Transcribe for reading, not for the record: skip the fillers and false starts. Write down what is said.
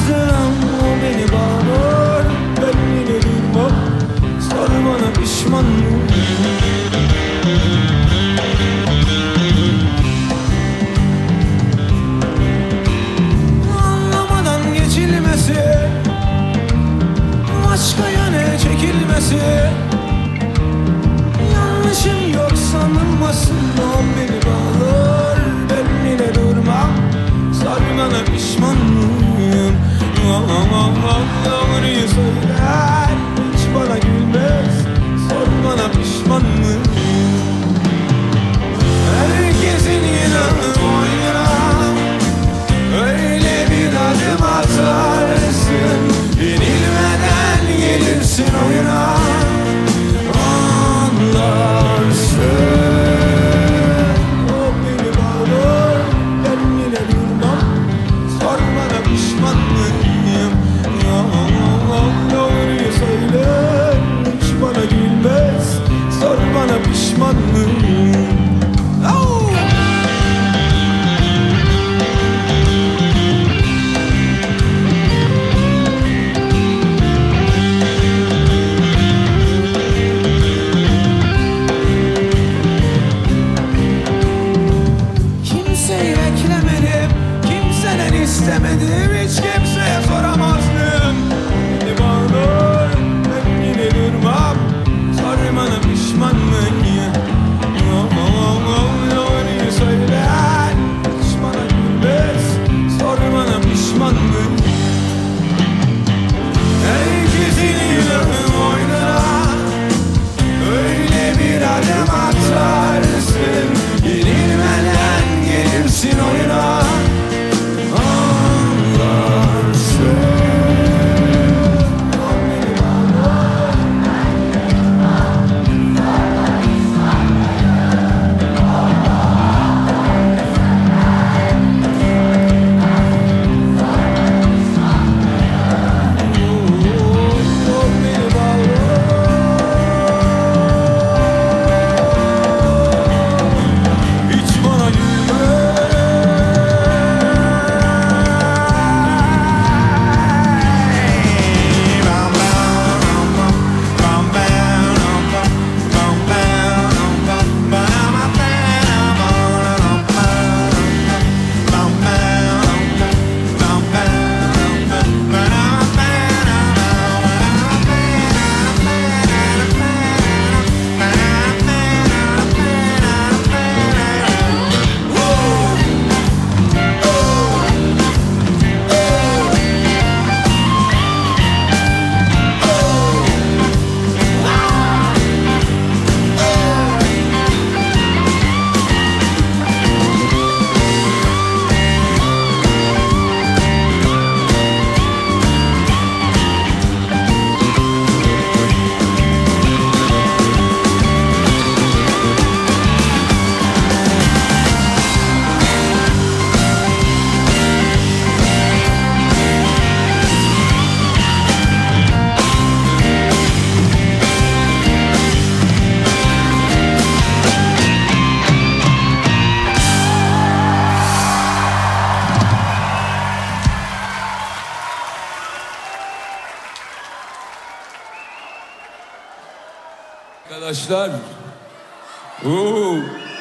yaramazdım. O beni bağlar, ben yine durmam. Sor bana pişman mıyım? Anlamadan geçilmesi, başka yöne çekilmesi. Yanlışım yok sanılmasın. O beni bağlar, ben yine durmam. Sor bana pişman mıyım? Doğruyu söyler, hiç bana gülmez. Sor bana pişman mıyım? Herkesin inanı oyuna, öyle bir adım atarsın, yenilmeden gelirsin oyuna. Anlarsın. O beni bağlar, ben yine durmam. Sor bana pişman mıyım? Doğruyu söyle, hiç bana gülmez. Sor bana pişman mıyım? Kimseyi beklemedim, kimseden istemedim, hiç kimseye soramazdım. Beni bağlar, ben yine durmam. Sor bana pişman mıyım? Doğruyu söyler, hiç bana gülmez. Sor bana pişman mıyım? Herkesin yılını oynana, öyle bir adım atarsın, yenilmeden gelirsin oyuna. Anlarsın. O beni bağlar. O beni bağlar. Hiç bana gülmez. Arkadaşlar,